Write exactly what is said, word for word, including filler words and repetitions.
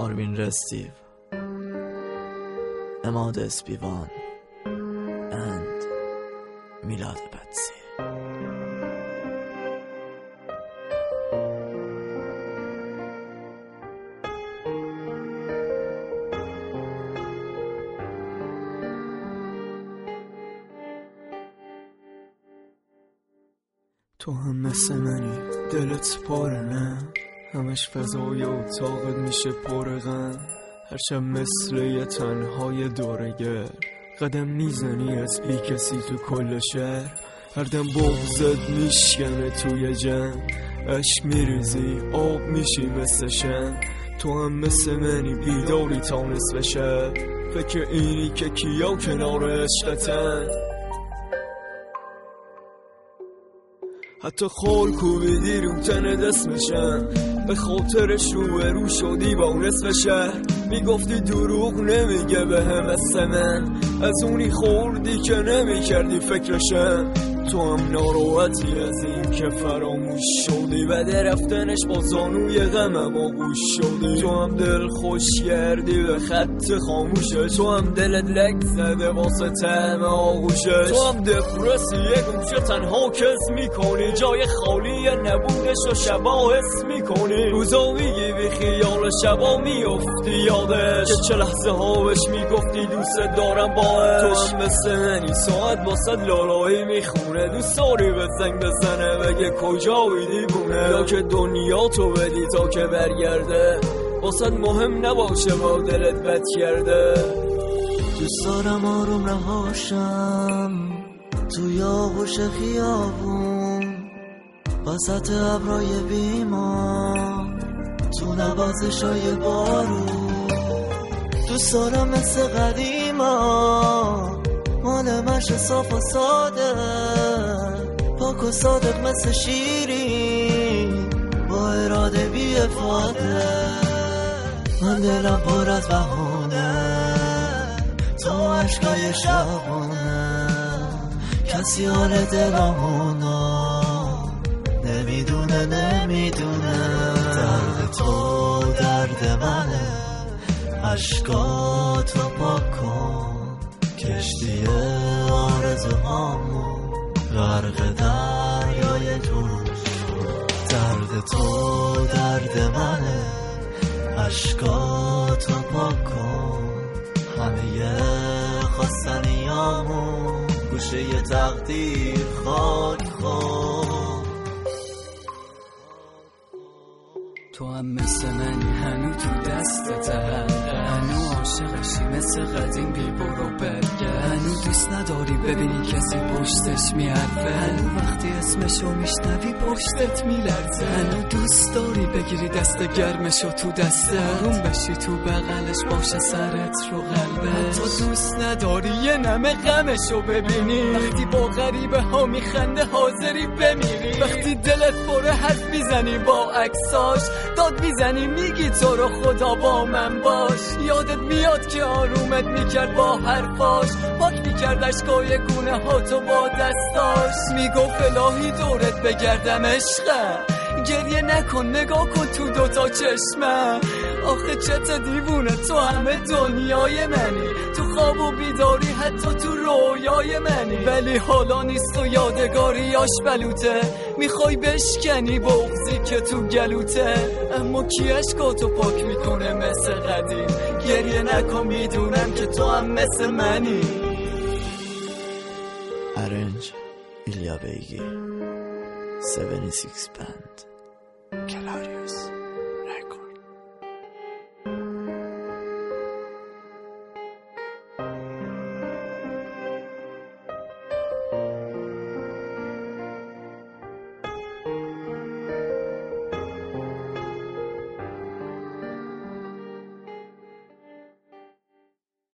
Marvin Restivo, Emad Espivan and Milad Batsi. تو هم مثل منی، دلت پاره نه؟ همش فضای اتاقت میشه پر غم، هرشب مثل یه تنهای دورگر قدم میزنی از بی کسی تو کل شهر. هر دم بغضت میشکنه توی جمع، عشق میریزی آب میشی مثل شم. تو هم مثل منی بیداری تا نصف شب، فکر اینی که کیا کنار عشقتن. حتی خال کوبیدی رو تن دست میشن، به خاطرش رو رو شدی با نصف شهر. میگفتی دروغ نمیگه به هم مثل من، از اونی خوردی که نمیکردی فکرشم. تو هم ناراحتی از این که فراموش شدی، بعد رفتنش با زانوی غمم آغوش شدی. تو هم دل خوش کردی به خط خاموشه، تو هم دلت لک زده واسه طعم آغوشش. تو هم دپرسی یه گوشه تنها کس میکنی، جای خالی نبودش و شبا حس میکنی. روزا میگی بی خیال شبا میافتی یادش، که چه لحظه ها بهش میگفتی دوست دارم باش. تو هم مثل منی ساعت واسه لالایی میخونه، دوست داری به زنگ بزنه بگه کجا ویدی بونه، یا که دنیا تو بدی تا که برگرده، واسه مهم نباشه با دلت بد کرده. دوست دارم آروم رهاشم توی آغوش خیابون، وسط ابرای بیمان، تو نوازشای بارون. دوست دارم مثل قدیما مال مش صاف و ساده، پاک و صادق مثل شیرین، با اراده بی افاده. من دلم پر از بهونه، تو عشقای شبونه، کسی حال دلمونو نمیدونه نمیدونه. درد تو درد منه، عشقاتو پاک کن، کشتی آرزوهامو غرق دریای دور. درد تو درد منه، عشقاتو پاک کن، همه خواستنیامو گوشه ی تقدیر خاک کن. تو هم مثل منی هنو تو دستت حلقه، هنو عاشقشی مثل قدیم بی برو برگه، هنو دوست نداری ببینی کسی پشتش میحرفه، هنو وقتی اسمشو میشنوی پشتت میلرزه، هنو دوست داری بگیری دست گرمشو تو دسته، آروم بشی تو بغلش باشه سرت رو قلبه. تو دوست نداری یه نمه غمشو ببینی، وقتی با غریبه ها میخنده حاضری بمیری، وقتی دلت پره حرف میزنی با عکساش، داد میزنی میگی تو رو خدا با من باش. یادت میاد که آرومت میکرد با حرفاش، پاک میکرد اشکای گونه ها تو با دستاش، میگفت الهی دورت بگردم عشقم، گریه نکن نگاه کن تو دوتا چشمم. آخه چت دیوونه تو همه دنیای منی، تو خواب و بیداری حتی تو رویای منی، ولی حالا نیست و یادگاریاش بلوته، میخوای بشکنی بغضی که تو گلوته. اما کی عشقاتو پاک میکنه مثل قدیم، گریه نکن میدونم که تو هم مثل منی. Arrange Ilya Beygi seventy-six Band Kalarius.